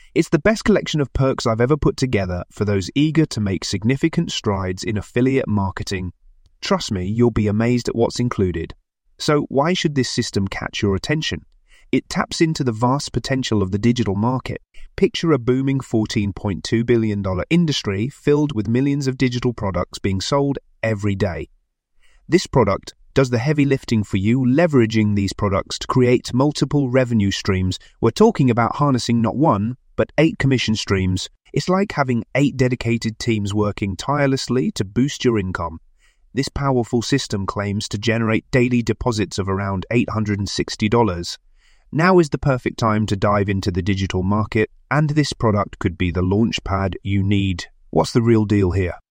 It's the best collection of perks I've ever put together for those eager to make significant strides in affiliate marketing. Trust me, you'll be amazed at what's included. So why should this system catch your attention? It taps into the vast potential of the digital market. Picture a booming $14.2 billion industry filled with millions of digital products being sold every day. This product does the heavy lifting for you, leveraging these products to create multiple revenue streams. We're talking about harnessing not one, but 8 commission streams. It's like having 8 dedicated teams working tirelessly to boost your income. This powerful system claims to generate daily deposits of around $860. Now is the perfect time to dive into the digital market, and this product could be the launch pad you need. What's the real deal here?